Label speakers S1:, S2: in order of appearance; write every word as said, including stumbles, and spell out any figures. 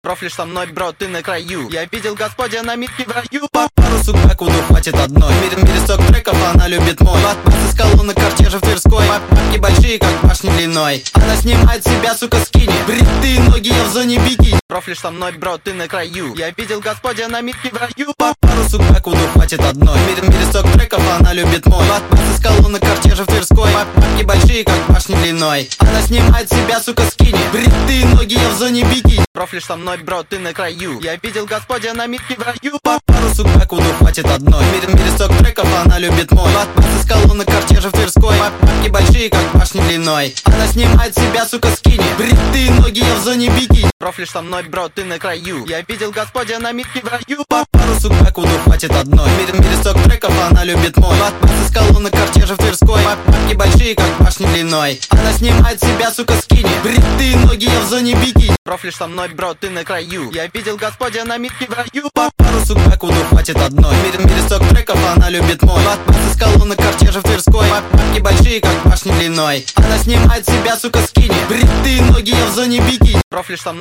S1: Профиль со мной, бро, ты на краю. Я видел Господя на митке в раю. По пару сук бэку, ну хватит одной. В мире, в мире сток треков, она любит мой. Басы с колонны, кортежа в Тверской. Папки большие, как башни длиной. Она снимает с себя, сука, скини. Бритые ноги, я в зоне бикини. Профиль со мной, бро, ты на краю. Я видел Господя на митке в раю. По пару сук бэку, ну хватит одной. В мире, в мире сток треков, она любит мой. Басы с колонны, кортежа в Тверской. Папки большие, как башни длиной. Она снимает с себя, сука, скини. Бритые ноги, я в зоне бикини. Профиль со мной, бро, ты на краю. Я видел Господя на митке в раю. По пару сук бэку, ну хватит одной. В мире, в мире сток треков, она любит мой. Басы с колонны, кортежа в Тверской. Папки большие, как башни длиной. Она снимает с себя, сука, скини. Бритые ноги, я в зоне бикини. Профиль со мной, бро, ты на краю. Я видел Господя на митке в раю. По пару сук бэку, ну хватит одной. В мире, в мире сток треков, она любит мой. Басы с колонны, кортежа в Тверской. Папки большие, как башни длиной. Она снимает с себя, сука, скини. Бритые ноги, я в зоне бикини. Профиль со мной, бро, ты на краю. Я видел Господя на митке в раю. По пару сук бэку, ну хватит одной. В мире, в мире сток треков, она любит мой. Басы с колонны, кортежа в Тверской. Папки большие, как башни длиной. Она снимает с себя, сука, скини. Бритые ноги, я в зоне бикини. Профиль со мной.